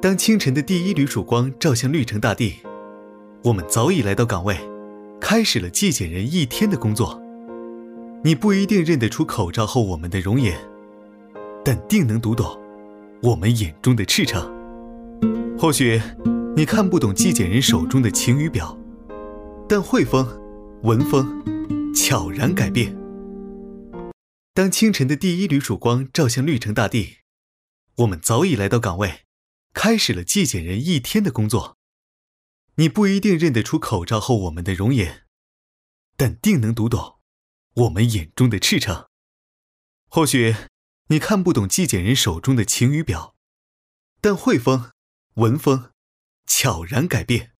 当清晨的第一缕曙光照向绿城大地，我们早已来到岗位，开始了纪检人一天的工作。你不一定认得出口罩后我们的容颜，但定能读懂我们眼中的赤诚。或许你看不懂纪检人手中的晴雨表，但汇丰、文丰悄然改变。当清晨的第一缕曙光照向绿城大地，我们早已来到岗位，开始了纪检人一天的工作。你不一定认得出口罩后我们的容颜，但定能读懂我们眼中的赤诚。或许你看不懂纪检人手中的晴雨表，但汇丰、文丰悄然改变。